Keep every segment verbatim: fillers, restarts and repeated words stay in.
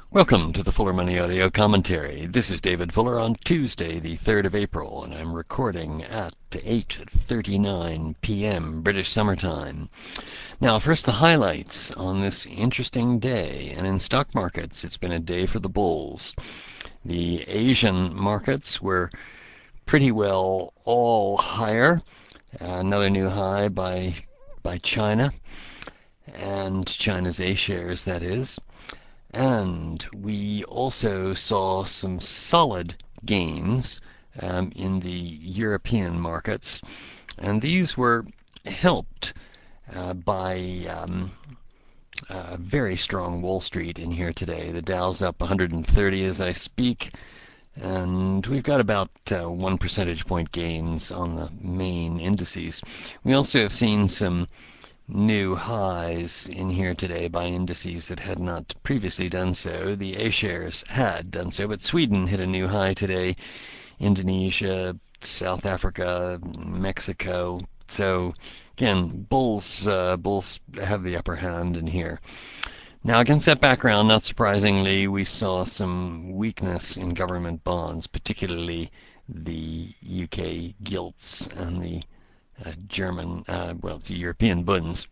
Welcome to the Fuller Money Audio Commentary. This is David Fuller on Tuesday, the third of April, and I'm recording at eight thirty-nine p m British Summer Time. Now, first the highlights on this interesting day, and in stock markets, it's been a day for the bulls. The Asian markets were pretty well all higher. Another new high by by China, and China's A shares, that is. And we also saw some solid gains um, in the European markets, and these were helped uh, by um, a very strong Wall Street in here today. The Dow's up one hundred thirty as I speak, and we've got about uh, one percentage point gains on the main indices. We also have seen some new highs in here today by indices that had not previously done so. The A shares had done so, but Sweden hit a new high today, Indonesia, South Africa, Mexico. So again, bulls uh, bulls have the upper hand in here. Now, against that background, not surprisingly, we saw some weakness in government bonds, particularly the U K gilts and the Uh, German, uh, well, it's European bunds,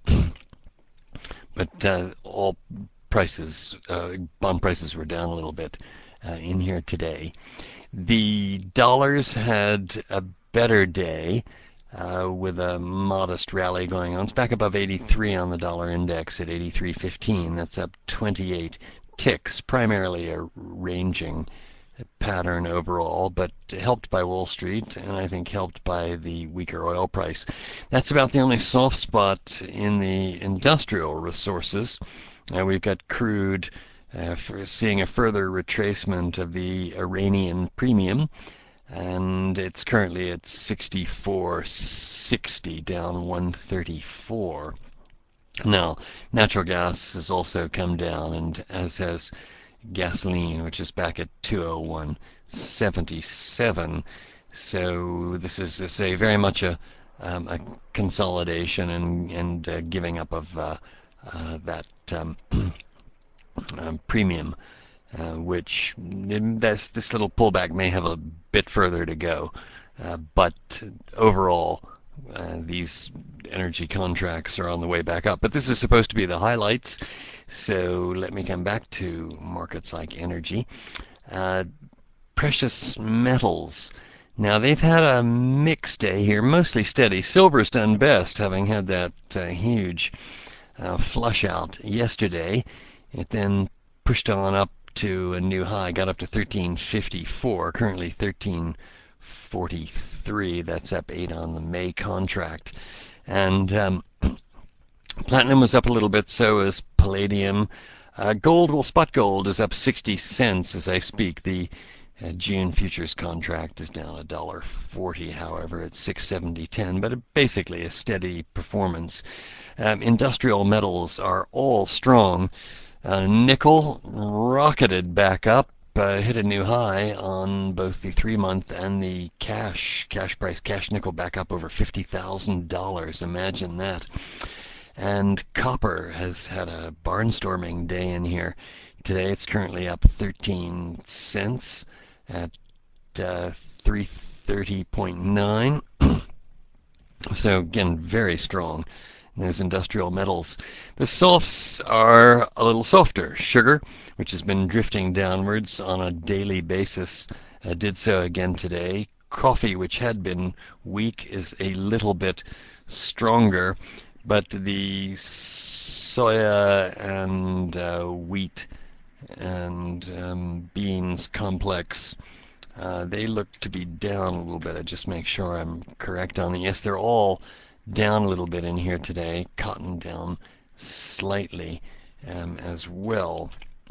but uh, all prices, uh, bond prices were down a little bit uh, in here today. The dollars had a better day uh, with a modest rally going on. It's back above eighty-three on the dollar index at eighty-three fifteen. That's up twenty-eight ticks, primarily a ranging pattern overall, but helped by Wall Street, and I think helped by the weaker oil price. That's about the only soft spot in the industrial resources. Uh, we've got crude uh, for seeing a further retracement of the Iranian premium, and it's currently at sixty-four sixty, down one thirty-four. Now, natural gas has also come down, and as has gasoline, which is back at two oh one seventy-seven. So this is, I say, very much a, um, a consolidation and, and uh, giving up of uh, uh, that um, um, premium, uh, which this, this little pullback may have a bit further to go. Uh, but overall, uh, these energy contracts are on the way back up. But this is supposed to be the highlights. So let me come back to markets like energy. Uh, precious metals. Now, they've had a mixed day here, mostly steady. Silver's done best, having had that uh, huge uh, flush out yesterday. It then pushed on up to a new high, got up to thirteen fifty-four, currently thirteen forty-three. That's up eight on the May contract. And um, platinum was up a little bit, so is palladium. Uh, gold, well, spot gold is up sixty cents as I speak. The uh, June futures contract is down one dollar forty, however, at six seventy ten, but basically a steady performance. Um, industrial metals are all strong. Uh, nickel rocketed back up, uh, hit a new high on both the three-month and the cash cash price. Cash nickel back up over fifty thousand dollars. Imagine that. And copper has had a barnstorming day in here. Today it's currently up thirteen cents at uh, three thirty point nine. So again, very strong. And those industrial metals. The softs are a little softer. Sugar, which has been drifting downwards on a daily basis, uh, did so again today. Coffee, which had been weak, is a little bit stronger. But the soya and uh, wheat and um, beans complex, uh, they look to be down a little bit. I just make sure I'm correct on it. Yes, they're all down a little bit in here today. Cotton down slightly um, as well.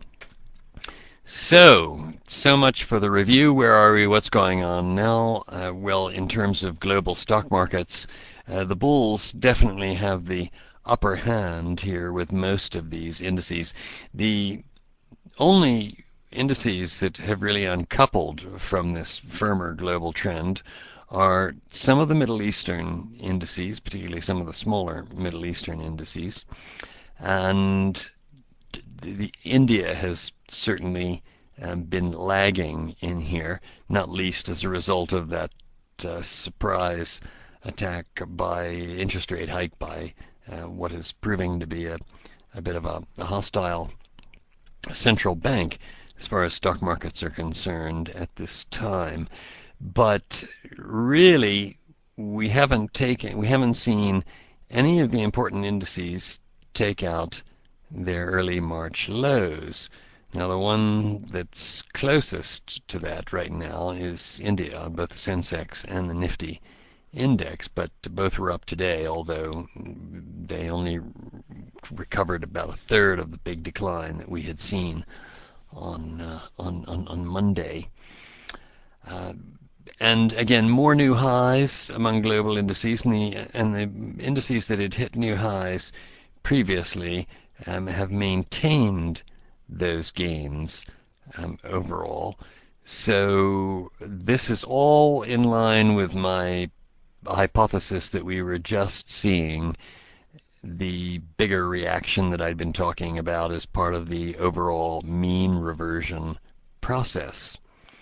So, so much for the review. Where are we? What's going on now? Uh, well, in terms of global stock markets, Uh, the bulls definitely have the upper hand here with most of these indices. The only indices that have really uncoupled from this firmer global trend are some of the Middle Eastern indices, particularly some of the smaller Middle Eastern indices, and the, the India has certainly um, been lagging in here, not least as a result of that uh, surprise attack by interest rate hike by uh, what is proving to be a, a bit of a, a hostile central bank as far as stock markets are concerned at this time. But really, we haven't taken, we haven't seen any of the important indices take out their early March lows. Now, the one that's closest to that right now is India, both the Sensex and the Nifty index, but both were up today, although they only recovered about a third of the big decline that we had seen on uh, on, on, on Monday. Uh, and again, more new highs among global indices, and the, and the indices that had hit new highs previously um, have maintained those gains um, overall. So this is all in line with my hypothesis that we were just seeing the bigger reaction that I'd been talking about as part of the overall mean reversion process.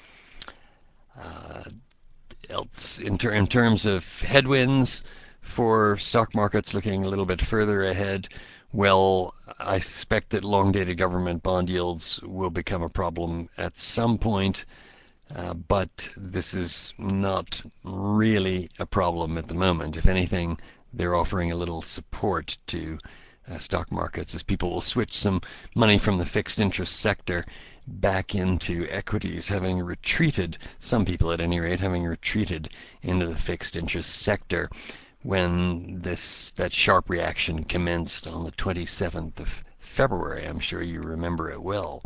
Uh, else, in, ter- in terms of headwinds for stock markets looking a little bit further ahead, well, I suspect that long-dated government bond yields will become a problem at some point, uh, but this is not really a problem at the moment. If anything, they're offering a little support to uh, stock markets as people will switch some money from the fixed interest sector back into equities, having retreated, some people at any rate, having retreated into the fixed interest sector when this that sharp reaction commenced on the twenty-seventh of February. I'm sure you remember it well.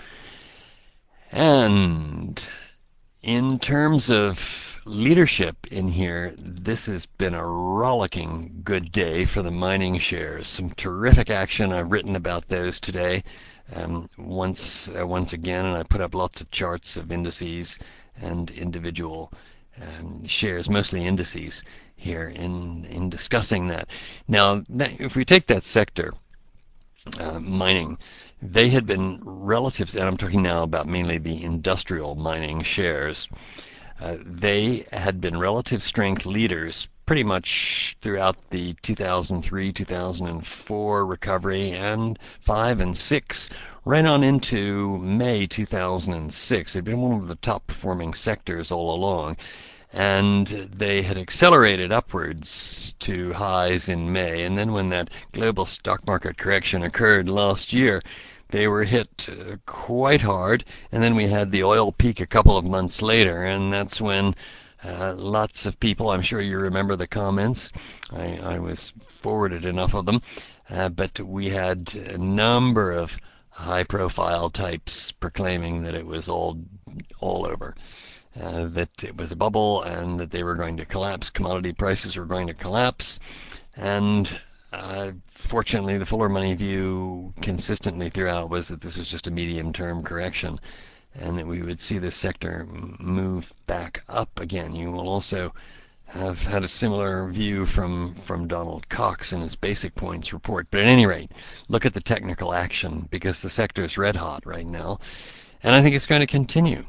And in terms of leadership in here, this has been a rollicking good day for the mining shares. Some terrific action. I've written about those today um, once uh, once again, and I put up lots of charts of indices and individual um, shares, mostly indices here in in discussing that. Now, that, if we take that sector, uh, mining, they had been relative, and I'm talking now about mainly the industrial mining shares. Uh, they had been relative strength leaders pretty much throughout the two thousand three, two thousand four recovery, and five and six, right on into May two thousand six. They'd been one of the top performing sectors all along, and they had accelerated upwards to highs in May. And then when that global stock market correction occurred last year, they were hit uh, quite hard, and then we had the oil peak a couple of months later, and that's when uh, lots of people, I'm sure you remember the comments, I, I was forwarded enough of them, uh, but we had a number of high-profile types proclaiming that it was all all over. Uh, that it was a bubble and that they were going to collapse, commodity prices were going to collapse, and uh, fortunately the Fuller Money view consistently throughout was that this was just a medium-term correction and that we would see this sector move back up again. You will also have had a similar view from, from Donald Cox in his Basic Points report. But at any rate, look at the technical action because the sector is red hot right now, and I think it's going to continue.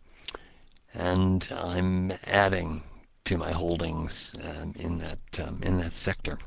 And I'm adding to my holdings um, in that um, in that sector.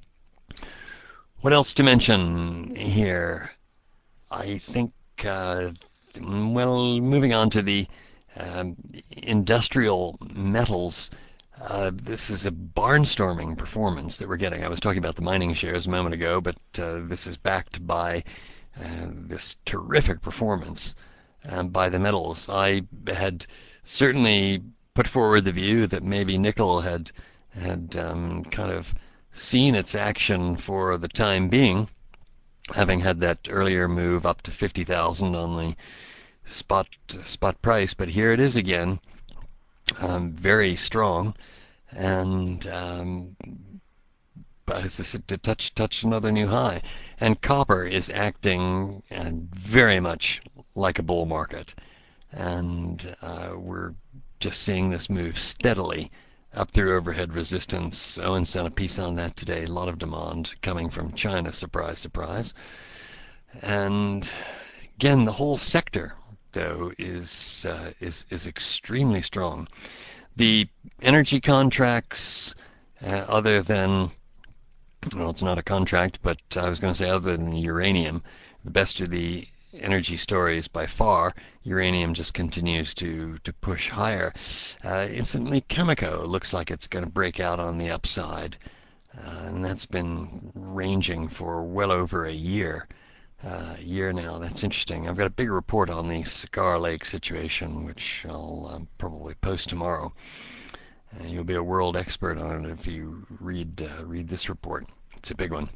What else to mention here? I think, uh, well, moving on to the um, industrial metals, uh, this is a barnstorming performance that we're getting. I was talking about the mining shares a moment ago, but uh, this is backed by uh, this terrific performance um, by the metals. I had certainly put forward the view that maybe nickel had had um, kind of seen its action for the time being, having had that earlier move up to fifty thousand on the spot spot price. But here it is again, um, very strong, and um, as I said, to touch touch another new high. And copper is acting uh, very much like a bull market, and uh, we're just seeing this move steadily up through overhead resistance. Owen's done a piece on that today. A lot of demand coming from China, surprise, surprise. And Again, the whole sector, though, is uh, is is extremely strong. The energy contracts, uh, other than, well, it's not a contract, but I was going to say other than uranium, the best of the energy stories by far. Uranium just continues to, to push higher. Uh, instantly, Chemico looks like it's going to break out on the upside, uh, and that's been ranging for well over a year. Uh, year now. That's interesting. I've got a big report on the Cigar Lake situation, which I'll um, probably post tomorrow. Uh, you'll be a world expert on it if you read uh, read this report. It's a big one.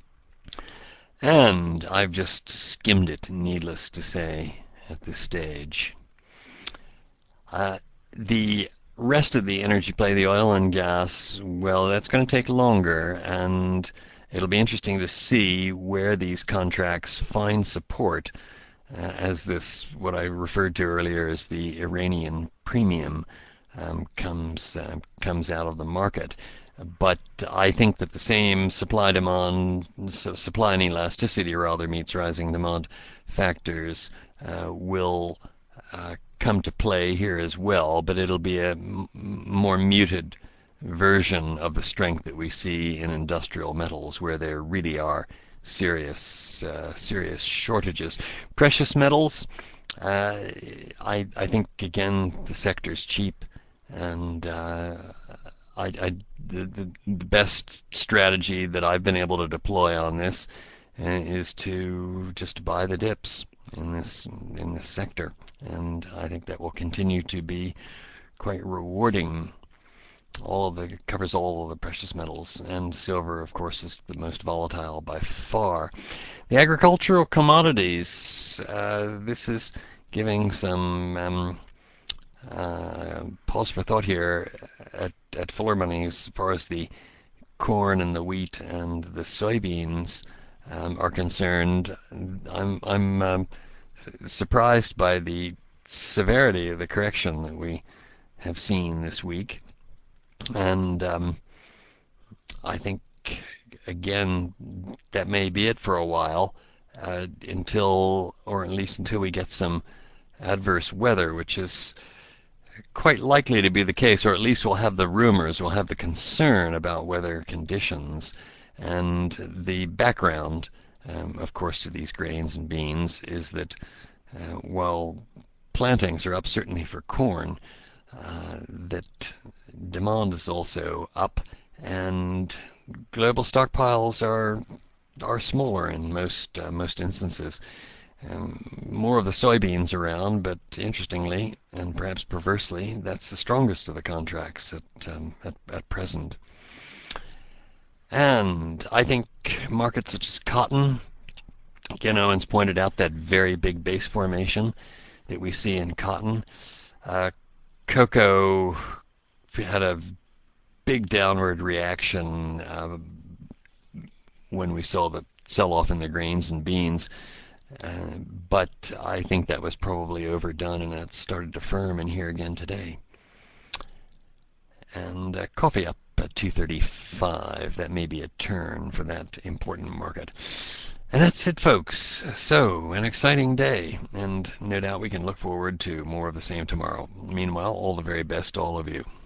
And I've just skimmed it, needless to say, at this stage. Uh, the rest of the energy play, the oil and gas, well, that's going to take longer, and it'll be interesting to see where these contracts find support uh, as this, what I referred to earlier as the Iranian premium, um, comes uh, comes out of the market. But I think that the same supply demand, so supply and elasticity rather, meets rising demand factors uh, will uh, come to play here as well, but it'll be a m- more muted version of the strength that we see in industrial metals, where there really are serious uh, serious shortages. Precious metals, uh, I I think again the sector's cheap, and uh, I, I the, the the best strategy that I've been able to deploy on this uh, is to just buy the dips in this in this sector, and I think that will continue to be quite rewarding. All of the covers all of the precious metals, and silver, of course, is the most volatile by far. The agricultural commodities, uh, this is giving some um, uh, pause for thought here at, at Fuller Money as far as the corn and the wheat and the soybeans um, are concerned. I'm I'm um, surprised by the severity of the correction that we have seen this week. And um, I think, again, that may be it for a while, uh, until, or at least until we get some adverse weather, which is quite likely to be the case, or at least we'll have the rumors, we'll have the concern about weather conditions. And the background, um, of course, to these grains and beans is that uh, while plantings are up certainly for corn, uh, that demand is also up, and global stockpiles are are smaller in most uh, most instances. Um, more of the soybeans around, but interestingly and perhaps perversely, that's the strongest of the contracts at um, at, at present. And I think markets such as cotton, Ken Owens pointed out that very big base formation that we see in cotton. Uh, cocoa had a big downward reaction uh, when we saw the sell-off in the grains and beans, uh, but I think that was probably overdone, and that started to firm in here again today. And uh, coffee up at two thirty-five. That may be a turn for that important market. And that's it, folks. So, an exciting day, and no doubt we can look forward to more of the same tomorrow. Meanwhile, all the very best to all of you.